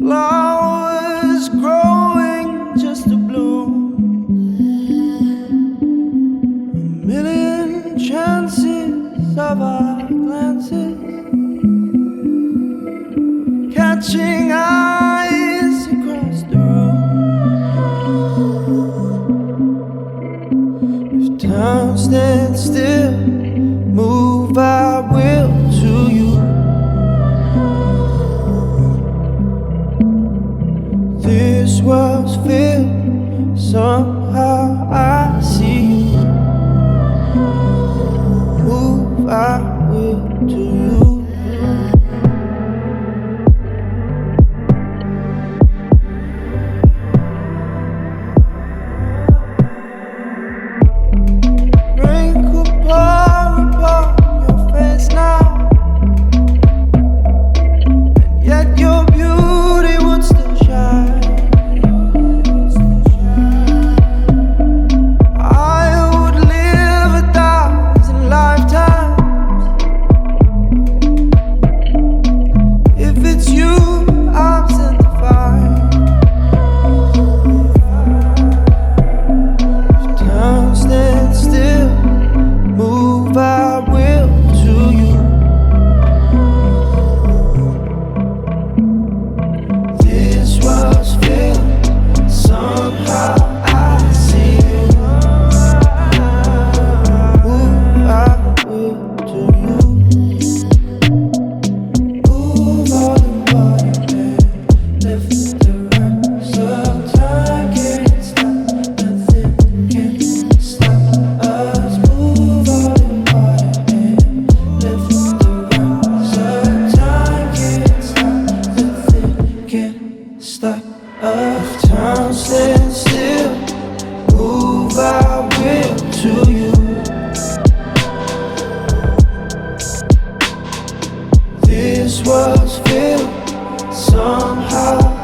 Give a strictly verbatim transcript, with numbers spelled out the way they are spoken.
Flowers growing just to bloom. A million chances of our glances catching eyes across the room. If time stands still, move our will to you. This world's filled, somehow I see you. Move our will to you. Wrinkle pour upon your face now, and yet your beauty would still shine. I would live a thousand lifetimes if it's you I'm sent to find. If time stands still, move our will to you. This world's filled, somehow I see you. Move our will to you. Move all the body and lift the rest of time. Can't stop, nothing can stop us. Move all the body and lift the rest of time. Can't stop, nothing can stop us. Time stands still, move our will to you. This world's filled, somehow